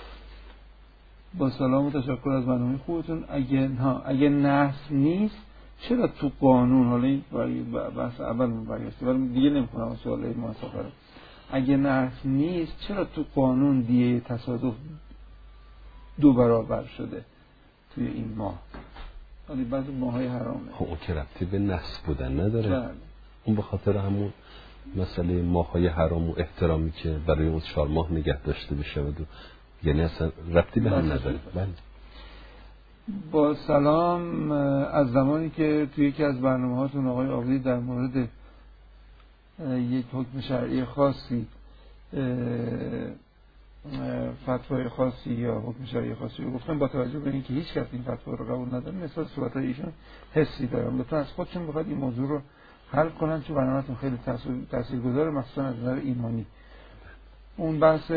با سلام و تشکر از برنامه خوبتون. اگه نحس نیست چرا تو قانون، حالا این بحث اول برگشتی ولی دیگه نمیخونم سوال موثقه رو، اگه نحس نیست چرا تو قانون دیه تصادف 2 برابر شده توی این ماه؟ ولی بعضی ماهای حرامه. اون که ربطی به نحس بودن نداره. اون به خاطر همون مسئله ماهای حرام و احترامی که برای اون 4 ماه نگه داشته بشه و یعنی اصلا ربطی به هم نداره. بله. با سلام، از زمانی که توی یکی از برنامه‌هاتون آقای عابدی در مورد یک حکم شرعی خاصی فتوای خاصی یا حکم شرعی خاصی رو گفتن، با توجه به اینکه هیچ کس این فتوا رو قبول نداره، مثل صحبت‌های ایشون حسی دارن. لطفا از خودشون بخواد این موضوع رو حل کنن، چون برنامه‌تون خیلی تاثیرگذاره، مخصوصا از نظر ایمانی. اون بحث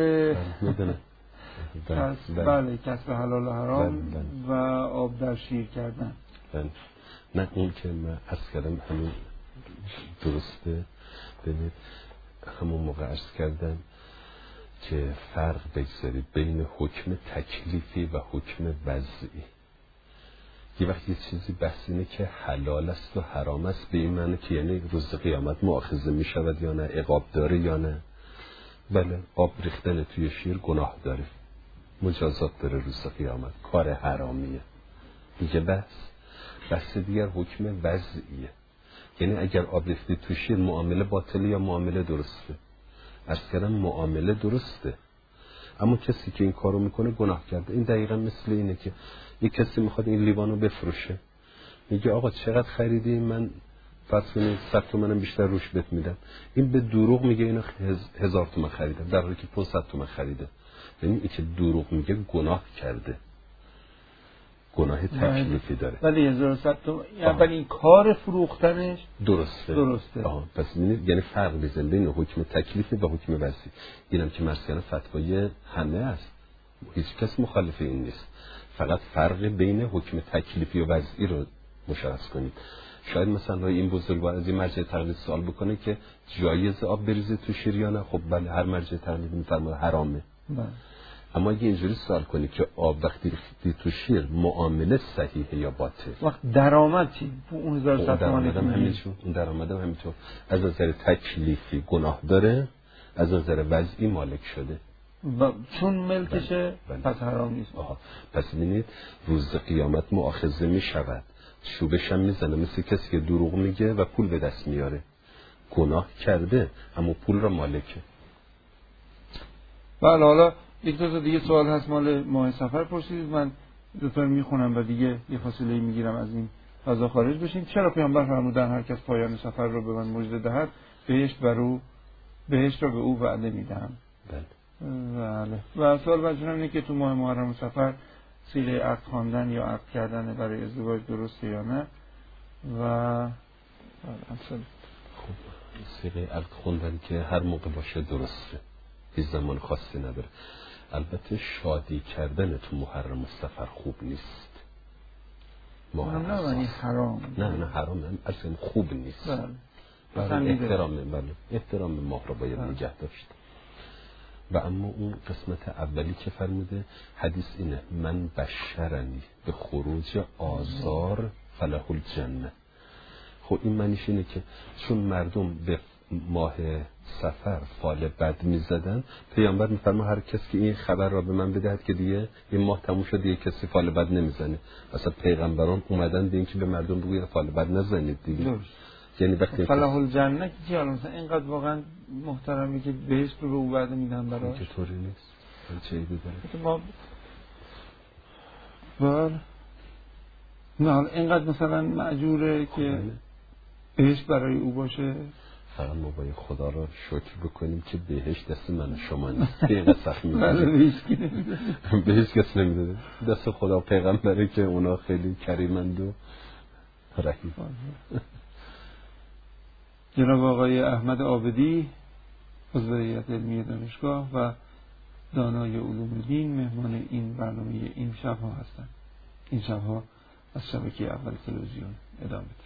بله کسب حلال و حرام و آب در شیر کردن. نه اون که من عرض کردم همین درسته. ببینید همون موقع عرض کردم که فرق بگذارید بین حکم تکلیفی و حکم وضعی. یه وقت یه چیزی بحث اینه که حلال است و حرام است، به این معنی که یعنی روز قیامت مؤاخذه می شود یا نه، عقاب داره یا نه. بله آب ریختن توی شیر گناه داره، مجازات داره روز قیامت، کار حرامیه. دیگه بحث دیگر حکم وضعیه، یعنی اگر آب ریختی تو شیر معامله باطله یا معامله درسته. عرض کردم معامله درسته، اما کسی که این کارو میکنه گناه کرده. این دقیقا مثل اینه که یک کسی میخواد این لیوانو بفروشه، میگه آقا چقدر خریدی؟ من فرض کنید 100 تومنم بیشتر روش بهت میدم. این به دروغ میگه اینو 1000 تومن خریدم، در حالی که 500 تومن خریده. یعنی این که دروغ میگه گناه کرده، گناه تکلیفی داره. ولی 1100 تومن ولی این کار فروختنش درسته. پس یعنی فرق بین حکم تکلیفی و حکم وضعی. اینم که مرسیان فتوای همه است، هیچ کس مخالف این نیست، فقط فرق بین حکم تکلیفی و وضعی رو مشخص کنید. شاید مثلا این بزرگوار از این مرجع تقلید سوال بکنه که جایز آب بریزه تو شیر یا نه. خب بله هر مرجع تقلید میفرماید حرامه. اما اگه اینجوری سوال کنی که آب وقتی ریختی تو شیر معامله صحیحه یا باطل، وقت درآمد چی؟ اون 1100 تومانی همینجور، اون درآمدم همینطور. از نظر تکلیفی گناه داره، از نظر وضعی مالک شده و چون ملکشه پس حرام نیست. پس ببینید روز قیامت مؤاخذه می شود، چوبش هم میزنه، مثل کسی که دروغ میگه و پول به دست میاره. گناه کرده اما پول را مالکه. بله حالا یک تا دیگه سوال هست مال ماه سفر پرسیدید، من دوتا میخونم و دیگه یه فاصله میگیرم از این فضا خارج بشیم. چرا پیامبر فرمودن هر کس پایان سفر رو به من مژده دهد بهشت را به او وعده میدهم؟ بله. و سوال بعدشون اینه که تو ماه محرم سفر سیغه عقد خواندن یا عقد کردن برای ازدواج درسته یا نه؟ و خب سیغه عقد خوندن که هر موقع باشه درسته، هیچ زمان خاصی نداره. البته شادی کردن تو محرم سفر خوب نیست. نه حرام. نه حرام، اصلا خوب نیست. احترام ماه رو باید نگه داشت. و اما اون قسمت اولی که فرموده حدیث اینه من بشرنی به خروج آزار فله الجنه. خب این معنیش اینه که چون مردم به ماه سفر فال بد میزدن، پیامبر میفرما هر کسی که این خبر را به من بدهد که دیگه این ماه تموم شد، دیگه کسی فال بد نمیزنه. اصلا پیغمبران اومدن به این که به مردم بگوین فال بد نزنید دیگه. یعنی وقتی فلاح الجنه که چی؟ حالا مثلا اینقدر واقعا محترمی که بهشت رو به او وعده میدن براش، که طوری نیست. چه ایدی داره؟ ما نه اینقدر مثلا معجوره که بهشت برای او باشه. فقط ما باید خدا را شکر بکنیم که بهشت دست من و شما نیست. دقیقه سخت میدونه بهشت کس نمیدونه، دست خدا پیغمبره که اونا خیلی کریمند و رحیم. جناب آقای احمد عابدی عضو هیئت علمی دانشگاه و دانای علوم دین مهمان این برنامه این شب‌ها هستند. این شب‌ها از شبکه اول تلویزیون ادامه داره.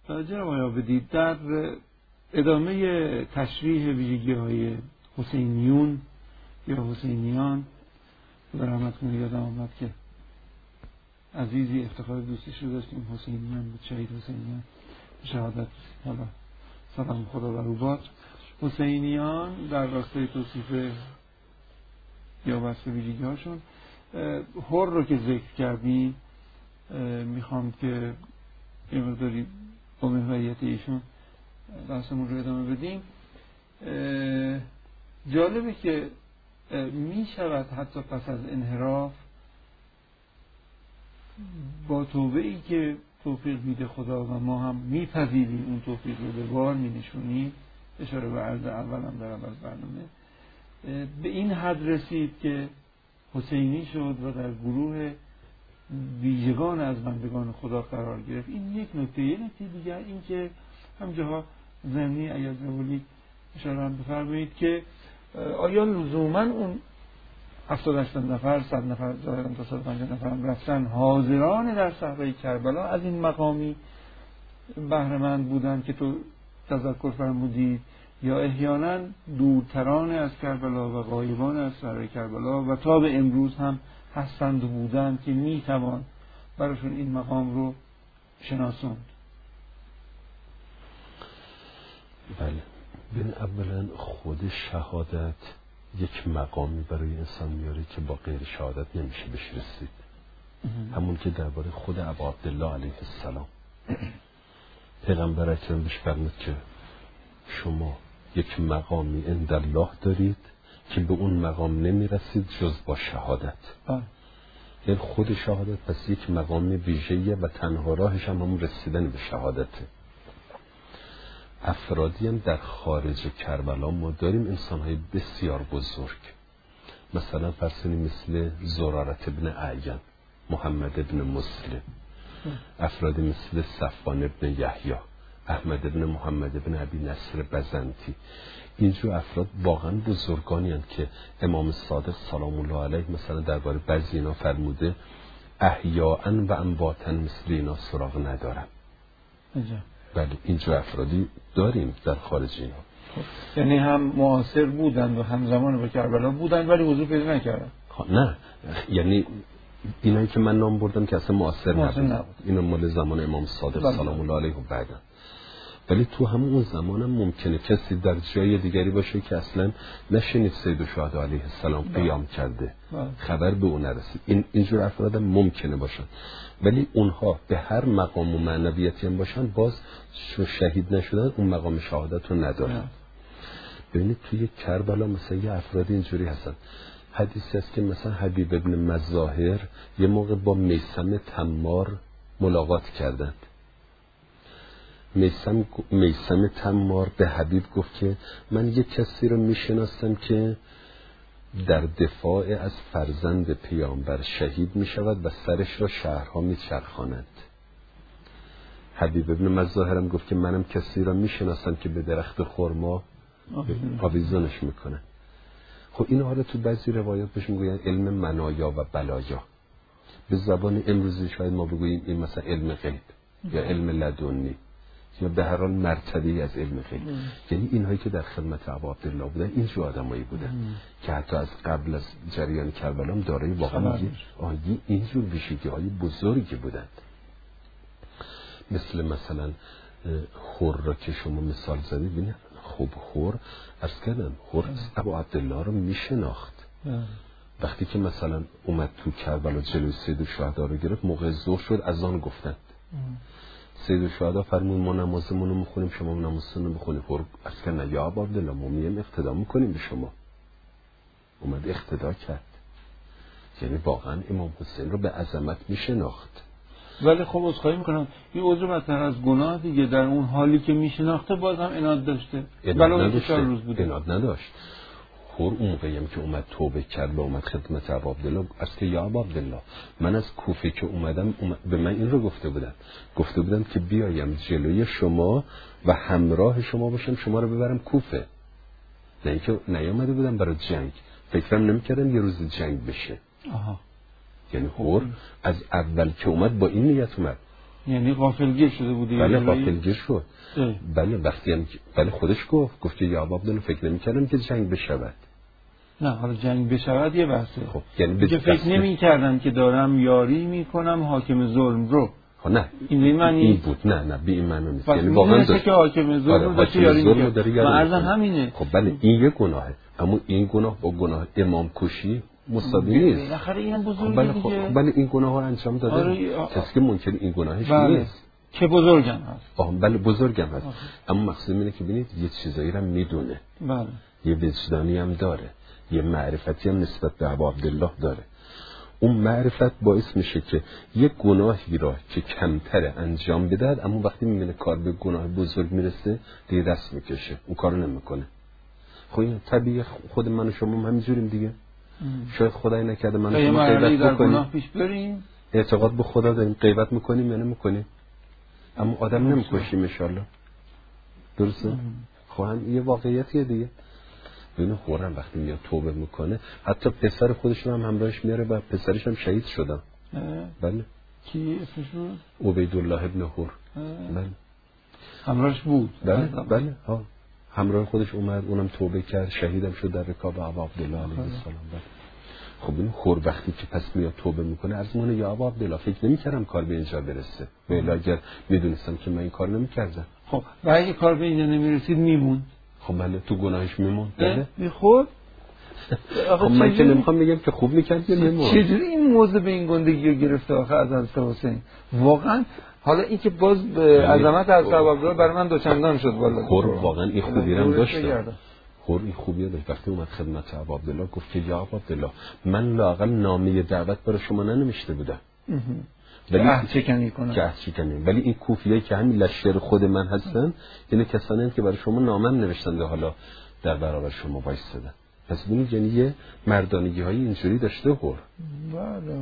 جناب آقای عابدی، در ادامه تشریح ویژگی‌های حسینیون یا حسینیان به رحمت کنه، یادم آمد که عزیزی افتخار دوستیش رو داشتیم، حسینیان بود، شهید حسینیان، شهادت حالا سلام خدا بر او باد. حسینیان در راستای توصیف یا وصف ویژگی هاشون، حر رو که ذکر کردیم، میخوام که یه مقداری با محوریت ایشون بحثمون رو ادامه بدیم. جالبه که میشود حتی پس از انحراف با توبه ای که توفیق میده خدا و ما هم میپذیریم اون توفیق رو به بار مینشونیم، اشاره به عرض اولم در اول برنامه، به این حد رسید که حسینی شد و در گروه ویژگان از بندگان خدا قرار گرفت. این یک نکته. یک نکته دیگر این که همجاها ضمنی اگر جوابی اشاره هم بفرمایید که آیا لزوما اون 70-80 نفر 100 نفر ظاهرا تا 150 نفر هم رفتن حاضران در صحرای کربلا از این مقامی بهره مند بودن که تو تذکر فرمودید، یا احیانا دورتران از کربلا و غایبان از صحرای کربلا و تا به امروز هم هستند و بودند که میتوان براشون این مقام رو شناسوند؟ بله، ببین اولا خود شهادت یک مقامی برای انسان میاره که با غیر شهادت نمیشه بهش رسید. همون که درباره خود ابا عبدالله علیه السلام پیغمبر اکرم بهش فرمود که شما یک مقامی عند الله دارید که به اون مقام نمیرسید جز با شهادت. یعنی خود شهادت پس یک مقام ویژه‌ایه و تنها راهش هم همون رسیدن به شهادته. افرادی هم در خارج کربلا ما داریم، انسان‌های بسیار بزرگ، مثلا فرسونی مثل زرارت ابن اعین، محمد ابن مسلم، افرادی مثل صفوان ابن یحیی، احمد ابن محمد ابن ابی نصر بزنتی. اینجور افراد واقعا بزرگانی هستند که امام صادق سلام الله علیه مثلا درباره بعضی اینا فرموده احیاء و امواتا مثل اینا سراغ ندارم. بله، اینجور افرادی داریم در خارج اینا. یعنی هم معاصر بودند و همزمان با کربلا بودند ولی حضور پیدا نکردند. نه، یعنی اینایی که من نام بردم که اصلا معاصر نبود. اینا مال زمان امام صادق سلام الله علیه و بعدن. ولی تو همون اون زمان هم ممکنه کسی در جای دیگری باشه که اصلا نشنید سید الشهدا علیه السلام قیام کرده، خبر به اون نرسید. اینجور افراد هم ممکنه باشن، ولی اونها به هر مقام و معنویتی هم باشن باز شهید نشدن اون مقام شهادت رو ندارن. ببینید توی کربلا مثلا یه افراد اینجوری هستن. حدیثی هست که مثلا حبیب ابن مظاهر یه موقع با میثم تمار ملاقات کردند. میثم تمار به حبیب گفت که من یک کسی رو میشناسم که در دفاع از فرزند پیامبر شهید میشود و سرش را شهرها میچرخانند. حبیب ابن مظاهر هم گفت که منم کسی را میشناسم که به درخت خرما آویزانش میکنه. خب این حالا تو بعضی روایات بهش میگوین علم منایا و بلایا. به زبان امروزی شاید ما بگوییم این مثلا علم غیب یا علم لدنی یا به هر حال مرتبه‌ای از علم غیب. یعنی اینهایی که در خدمت ابا عبدالله بودن اینجور آدمایی بودن که حتی از قبل از جریان کربلا هم دارای واقعا اینجور ویژگی‌های بزرگی بودند. مثلا خور را که شما مثال زدید، ببینید خب خور عرض کردم خور ابا عبدالله رو میشناخت. وقتی که مثلا اومد تو کربلا جلوی سید الشهدا رو گرفت، موقع ظهر شد اذان گفتند. سید الشهدا فرمود ما نمازمون رو میخونیم شما نمازتون رو بخونید. خور عرض کردن یا ابا عبدالله ما میایم اقتدا میکنیم به شما. اومد اقتدا کرد. یعنی واقعا امام حسین رو به عظمت میشناخت. ولی خب عذرخواهی میکنم این عذر بدتر از گناه دیگه، در اون حالی که میشناخته باز هم عناد داشته. عناد نداشت. خور اون موقعی هم که اومد توبه کرد و اومد خدمت ابا عبدالله از که یا ابا عبدالله من از کوفه که اومدم به من این رو گفته بودن که بیایم جلوی شما و همراه شما باشم شما رو ببرم کوفه. نه اینکه نیامده بودم برای جنگ، فکرم نمیکردم یه روز جنگ بشه. یعنی خور از اول که اومد با این نیت اومد. یعنی غافلگیر شده بوده. بله غافلگیر شد. بله وقتی هم بله خودش گفت که یا ابا عبدالله فکر نمی‌کردم که جنگ بشود. نه حالا جنگ بشود یه بحثه. خب یعنی فکر نمی‌کردم که دارم یاری میکنم حاکم ظلم رو. نه این معنی این بود. نه به این معنی نیست. یعنی واقعا که حاکم ظلم رو داره یاری میکنه. عرضم همینه. خب بله این یه گناهه، اما این گناه با گناه امام کشی مساوی نیست. بالاخره اینم بزرگه دیگه. بله این گناه ها انجام داده. کسی که ممکن این گناهش نیست که بزرگم هست. بله بزرگم هست. اما مقصود اینه که ببینید یه چیزایی رو میدونه. بله. یه وجدانی هم داره، یه معرفتی هم نسبت به ابا عبدالله داره. اون معرفت باعث میشه که یک گناهی را که کمتره انجام بده، اما وقتی میبینه کار به گناه بزرگ میرسه دیگه دست میکشه، اون کارو نمیکنه. خب این طبیعی خود من و شما هم همینجوریم دیگه. شاید خدای نکرده من و شما غیبت بکنیم، پیش بریم، اعتقاد به خدا داریم، غیبت میکنیم یا نمیکنیم، اما آدم نمیکشیم ان شاءالله. درسته؟ خب هم یه واقعیتیه دیگه. ببین خورم وقتی میاد توبه میکنه، حتی پسر خودش رو هم همراهش میاره و پسرش هم شهید شدن. بله. کی اسمشون؟ عبیدالله ابن هور. بله. همراهش بود. بله ها. همراه خودش اومد، اونم توبه کرد، شهیدم شد در رکاب ابا عبدالله علیه السلام. بله. خب این خور وقتی که پس میاد توبه میکنه، از مونه یا ابا عبدالله فکر نمیکردم کار به اینجا برسه. ولی اگر میدونستم که من این کار نمیکردم. خب و اگه کار به اینجا نمیرسید میموند. خب بله تو گناهش میموند. بله. میخورد. خب من که نمیخوام بگم که خوب میکرد یا نمیموند. چجوری این موضوع به این گندگی رو گرفته آخه از حضرت حسین؟ واقعا حالا این که باز به عظمت از ابا عبدالله برای من دوچندان شد والا. خور واقعا این خوبی رو داشت. خور این خوبی داشت. وقتی اومد خدمت ابا عبدالله گفت که یا ابا عبدالله من لااقل نامه دعوت برای شما ننوشته بودم. ولی چکنی کنه. ولی این کوفیایی که همین لشکر خود من هستن، اینا کسانی هستند که برای شما نامه نوشتن و حالا در برابر شما وایسادن. پس ببینید یعنی یه مردانگی های اینجوری داشته خور. بله.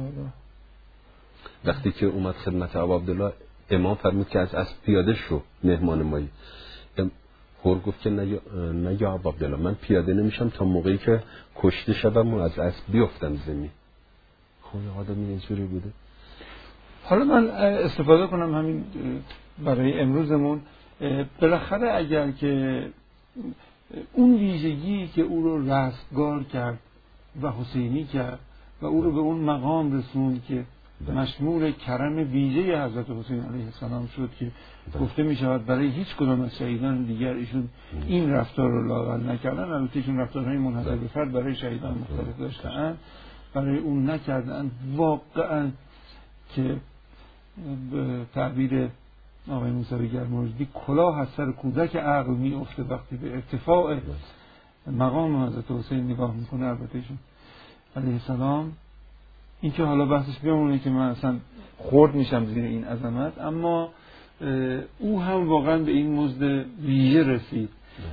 وقتی که اومد خدمت ابا عبدالله، امام فرمود که از پیاده شو مهمان مایی. خور گفت که نه یا ابا عبدالله من پیاده نمیشم تا موقعی که کشته شدم و از اسب بیفتم زمین. خب آدم اینجوری بوده. حالا من استفاده کنم همین برای امروزمون، بالاخره اگر که اون ویژگی که او رو رستگار کرد و حسینی کرد و او رو به اون مقام رسوند که مشمول کرم ویژه حضرت حسین علیه السلام شد که گفته می شود برای هیچ کدام از شهیدان دیگر ایشون این رفتار رو لااقل نکردن. البته ایشون رفتارهای منحصر به فرد برای شهیدان مختلف داشتن، برای اون نکردن. واقعا که به تعبیر آقای موسوی گرمرزدی کلاه از سر کودک عقل می افته وقتی به ارتفاع مقام حضرت حسین نگاه میکنه. البته ایشون علیه السلام، این که حالا بحثش بیامونه که من اصلا خورد میشم زیر این عظمت، اما او هم واقعا به این مزد ویژه رسید.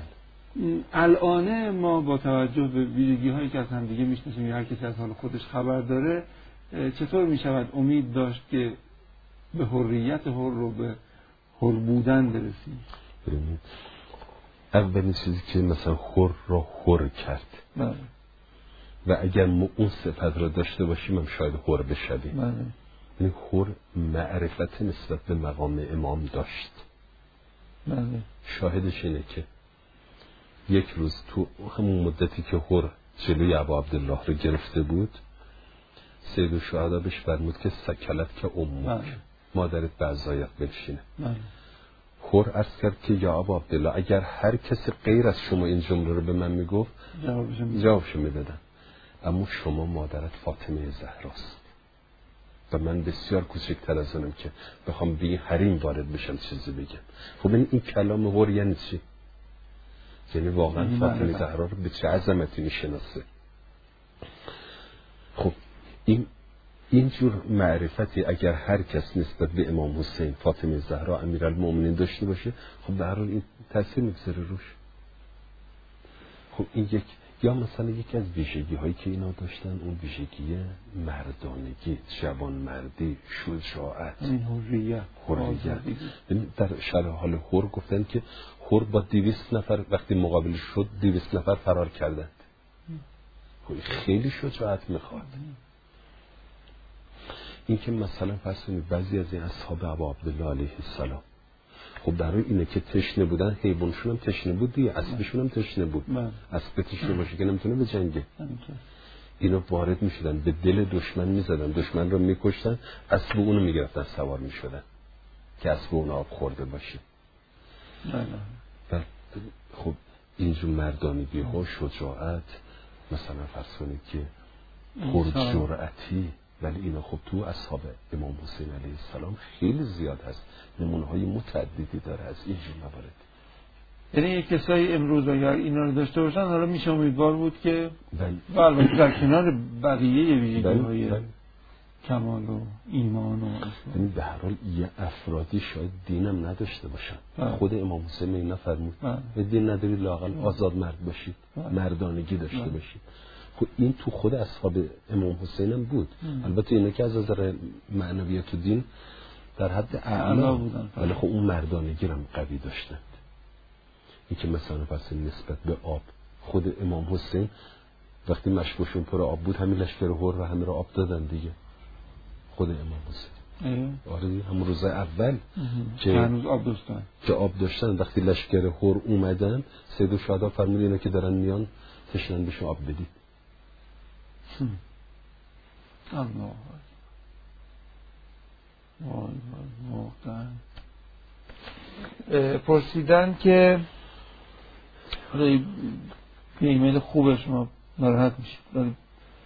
الان ما با توجه به ویژگی هایی که از هم دیگه میشناسیم یا هر کسی از حال خودش خبر داره، چطور میشود امید داشت که به حریت حر رو به حر بودن برسیم؟ اولین چیزی که مثلا حر رو حر کرد. بله. و اگر ما اون صفت را داشته باشیم هم شاید حر بشویم. بله. این حر معرفت نسبت به مقام امام داشت. بله. شاهدش اینه که یک روز تو همون مدتی که حر جلوی ابا عبدالله رو گرفته بود، سید الشهدا بهش فرمود که سکلت که امک، مادرت بعضایت بنشینه. حر عرض کرد که یا ابا عبدالله اگر هر کسی غیر از شما این جمله رو به من میگفت جوابشو میدادم، اما شما مادرت فاطمه زهراست و من بسیار کوچکتر از اونم که بخوام به این حریم وارد بشم چیزی بگم. خب این کلام حر یعنی چی؟ یعنی واقعا فاطمه زهرا رو به چه عظمتی میشناسه. خب اینجور معرفتی اگر هر کس نسبت به امام حسین، فاطمه زهرا، امیرالمومنین داشته باشه، خب در حال این تاثیر میگذاره روش. خب این یا مثلا یکی از ویژگی هایی که اینا داشتن، اون ویژگی مردانگی، جوانمردی، شجاعت، حریت. در شرح حال حر گفتن که حر با 200 نفر وقتی مقابل شد 200 نفر فرار کردند. خیلی شجاعت میخواد. این که مثلا فرض کنید بعضی از این اصحاب ابا عبدالله علیه السلام خب در اینه که تشنه بودن، حیوانشون هم تشنه بود دیگه، اسبشون هم تشنه بود. اسب تشنه باشه که نمیتونه به جنگه. اینا وارد میشدن، به دل دشمن میزدن، دشمن رو میکشتن، اسب اونو میگرفتن سوار میشدن که اسب اون آب خورده باشه. خب اینجور مردانگی ها، شجاعت، مثلا فرض کنید که پرجرأتی، ولی اینا خب تو اصحاب امام حسین علیه السلام خیلی زیاد هست، نمونه های متعددی داره از اینجور موارد. یعنی یک کسایی امروز اگر اینا رو داشته باشن حالا میشه امیدوار بود که البته در کنار بقیه ویژگی‌های کمال و ایمان و اسلام، به هر حال یه افرادی شاید دینم نداشته باشن. خود امام حسین اینا فرمود دین ندارید لااقل آزاد مرد باشید، مردانگی داشته باشید. خب این تو خود اصحاب امام حسین هم بود. البته اینا که از نظر معنویت و دین در حد اعلا بودن، ولی خب اون مردانگی هم قوی داشتند. این که مثلا پس نسبت به آب، خود امام حسین وقتی مشکوشون پر آب بود همین لشکر هور و همه را آب دادن دیگه. خود امام حسین آره دیگه، همون روز اول که هنوز آب داشتن وقتی لشکر هور اومدن، سید الشهدا فرمود اینا که دارن میان تشنن بهشون آب بدید. الله محترم. پرسیدن که به ایمیل خوب شما ناراحت میشید، ولی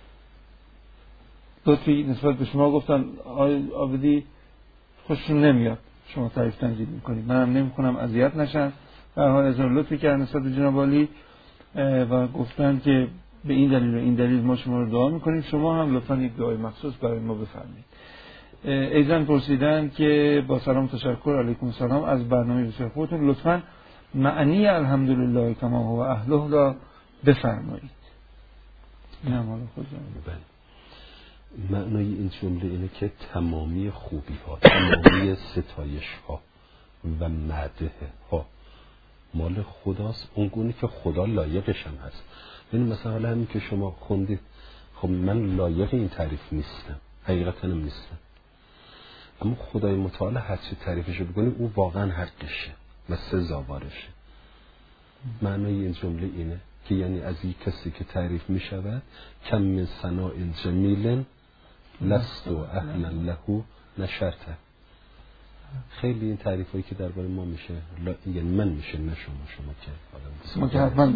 لطفی نسبت به شما گفتن آبدی خوششون نمیاد شما تعریف تنظیم میکنید، منم نمیکنم اذیت نشن. در حال اظهار لطفی کردن نسبت به جناب عالی و گفتن که به این دلیل و این دلیل ما شما رو دعا میکنیم، شما هم لطفا یک دعای مخصوص برای ما بفرمایید. ایضاً پرسیدن که با سلام تشکر، علیکم السلام، از برنامه بسیار خوبتون لطفا معنی الحمدلله کما هو اهله را بفرمایید. این هم حالا خودم. معنای این جمله اینه که تمامی خوبی ها، تمامی ستایش ها و مدح ها مال خداست، اونگونه که خدا لایقش هم هست. یعنی مثلا حالا همین که شما خوندید، خب من لایق این تعریف نیستم، حقیقتا هم نیستم، اما خدای متعال هر چی تعریفشو بکنیم او واقعا حقشه و سزاوارشه. معنای این جمله اینه که یعنی از یک کسی که تعریف می شود کم من ثناء جمیل لست اهلا له نشرته. خیلی این تعریف هایی که درباره ما میشه یعنی من میشه، نه شما که حتما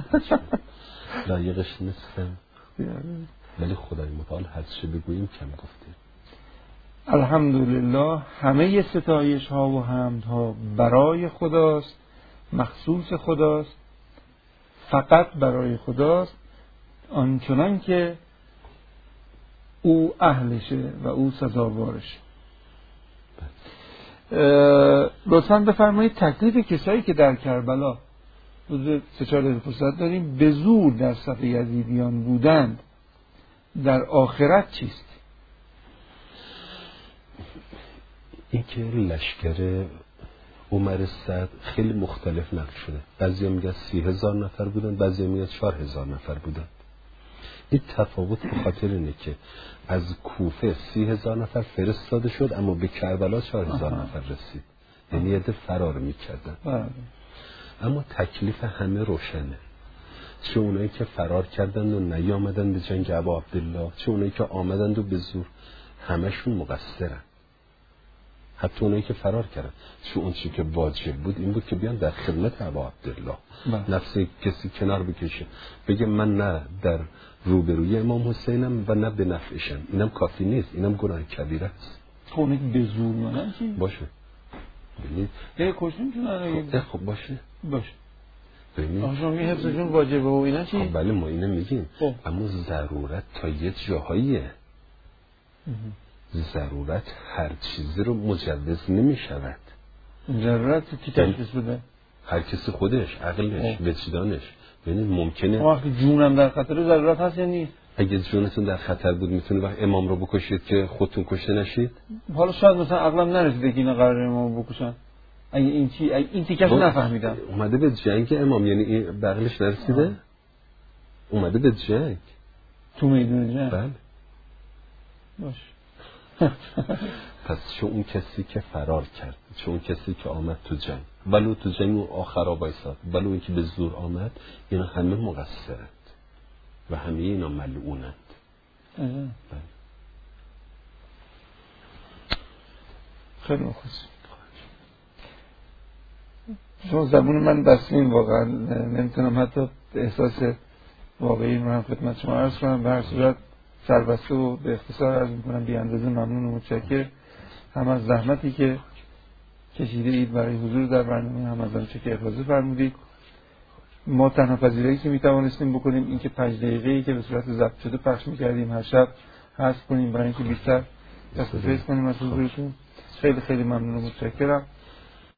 لایقش نیستم، ولی خدای متعال هر چی بگوییم کم گفتیم. الحمدلله همه ستایش ها و حمد ها برای خداست، مخصوص خداست، فقط برای خداست، آنچنان که او اهلشه و او سزاوارشه. لطفاً بفرمایید تکلیف کسایی که در کربلا روز 3-4 دقیقه فرصت داریم به زور در صف یزیدیان بودند در آخرت چیست؟ این که لشکر عمر سعد خیلی مختلف نقل شده. بعضی میگن 30,000 نفر بودن، بعضی میگن 4,000 نفر بودن. این تفاوت به خاطر اینه که از کوفه 30,000 نفر فرستاده شد اما به کربلا 4,000 نفر رسید، یعنی یه ده فرار میکردن. اما تکلیف همه روشنه، چه اونایی که فرار کردند و نیامدن به جنگ ابا عبدالله، چه اونایی که آمدند و به زور، همشون مقصرن. حتی اونایی که فرار کردن، چه اون چی که واجب بود این بود که بیان در خدمت ابا عبدالله، نفس کسی کنار بکشه بگه من نه در روبروی امام حسینم و نه به نفعشم، اینم کافی نیست، اینم گناه کبیره است. خونه که به زور منن چی؟ باشه ببینید کشتون چون خب باشه ببینید آشان می حفظشون واجبه و اینا چی؟ خب بله ما اینو میگیم، اما ضرورت تا یه جاهاییه. ضرورت هر چیزی رو مجوز نمی شود. ضرورت کی تشخیص بده؟ هر کسی خودش، عقلش، وجدانش. ببینید ممکنه وقتی جونم در خطر ضرورت هست یا نیست؟ اگه جونتون در خطر بود میتونه وقت امام رو بکشید که خودتون کشته نشید؟ حالا شاید مثلا عقلم نرسیده که اینا قراره امام بکشن. اگه این تیکش نفهمیدم. اومده به جنگ امام، یعنی این بغلش نرسیده؟ اومده به جنگ. تو میدون جنگ؟ بله. باش. پس چه اون کسی که فرار کرد، چه اون کسی که آمد تو جنگ، ولو تو جنگ اون آخرا بایستاد، ولو این که به زور آمد، اینا همه مقصرند و همه اینا ملعونند. خیلی خوب. شما زبون من بسمین واقعا نمیتونم حتی احساس واقعی رو هم خدمت شما عرض کنم. به هر صورت سربسته و به اختصار عرض میکنم بی اندازه ممنون و متشکر هم از زحمتی که کشیده اید برای حضور در برنامه، هم از آنچه که افاضه فرمودید. ما تنها پذیرایی که میتوانستیم بکنیم این که 5 دقیقه‌ای که به صورت ضبط شده پخش میکردیم هر شب حذف کنیم برای اینکه بیشتر استفاده کنیم از حضورتون. خیلی خیلی ممنون و متشکرم.